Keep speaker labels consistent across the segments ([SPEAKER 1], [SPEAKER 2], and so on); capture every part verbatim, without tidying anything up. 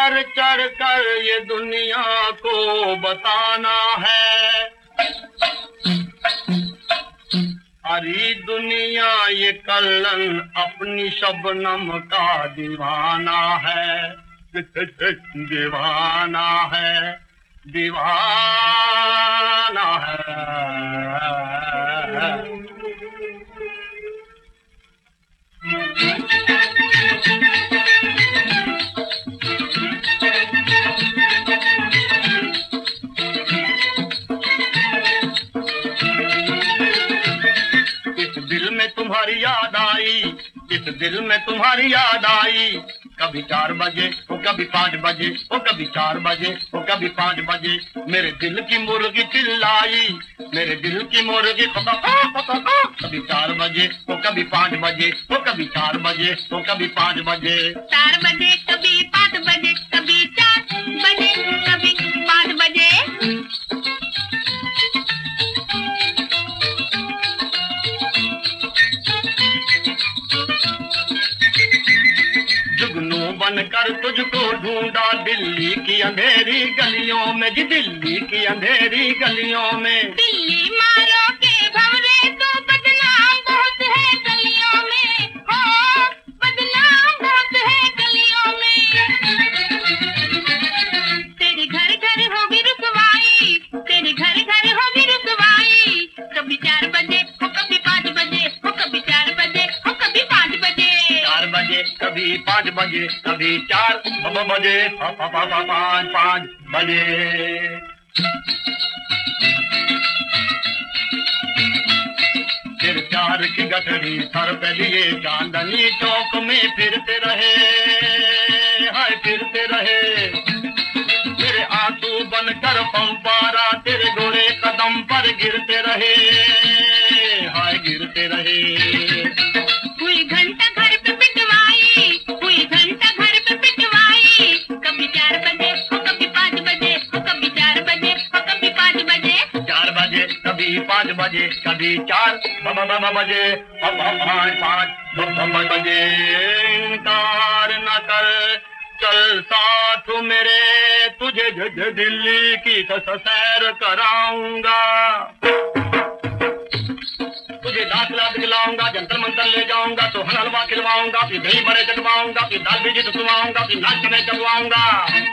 [SPEAKER 1] बढ़ चढ़ कर ये दुनिया को बताना है। सारी दुनिया ये कल्लन अपनी शबनम का दीवाना है, दीवाना है, दीवाना है। दिल में तुम्हारी याद आई, इस दिल में तुम्हारी याद आई। कभी चार बजे वो कभी पाँच बजे, वो कभी चार बजे वो कभी पाँच बजे। मेरे दिल की मुर्गी चिल्लाई, मेरे दिल की मुर्गी कभी चार बजे वो कभी पाँच बजे, वो कभी चार बजे वो कभी पाँच बजे।
[SPEAKER 2] चार बजे कभी पाँच बजे, कभी चार बजे कभी पाँच बजे।
[SPEAKER 1] जुगनू बनकर तुझको ढूंढा दिल्ली की अंधेरी गलियों में, जी दिल्ली की अंधेरी गलियों में।
[SPEAKER 2] दिल्ली मारो के भंवरे तो बदनाम बहुत है गलियों में, हो बदनाम बहुत है गलियों में। तेरे घर घर होगी रुसवाई, तेरे घर घर होगी रुसवाई। कभी चार बजे हो कभी पाँच बजे, हो कभी चार बजे हो कभी पाँच बजे।
[SPEAKER 1] चार बजे कभी पाँच बजे, कभी चार बजे पाँच पाँच बजे। फिर चार की गठरी सर पे लिए चांदनी चौक में फिरते रहे, हाय फिरते रहे। मेरे आंसू बनकर पंपारा तेरे गोरे कदम पर गिरते रहे, हाय गिरते रहे।
[SPEAKER 2] हुई घंटा घर पे पिटवाई, हुई घंटा घर पे पिटवाई। कभी चार बजे हो कभी पाँच बजे, हो कभी चार बजे हो कभी पाँच बजे।
[SPEAKER 1] चार बजे कभी पाँच बजे, कभी चार बजे पाँच पाँच बजे। इनकार न कर चल साथ मेरे, तुझे दिल्ली की सैर कराऊंगा। तुझे दाखला दिलाऊंगा, जंतर मंतर ले जाऊंगा, तो हलवा खिलवाऊंगा, फिर दही बड़े चटवाऊंगा, फिर दाल बीजी सुनवाऊंगा, फिर नाच में चलवाऊंगा।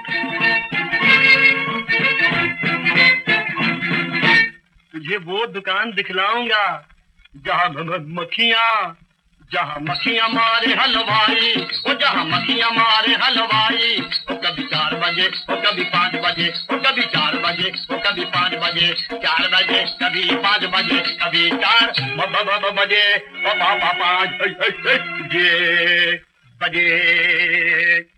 [SPEAKER 1] तुझे वो दुकान दिखलाऊंगा जहाँ मक्खियाँ, जहाँ मक्खियाँ मारे हलवाई, वो जहाँ मक्खियाँ मारे हलवाई। वो कभी चार बजे वो कभी पाँच बजे, वो कभी चार बजे वो कभी पाँच बजे। चार बजे कभी पाँच बजे, कभी चार बजे पाँच बजे।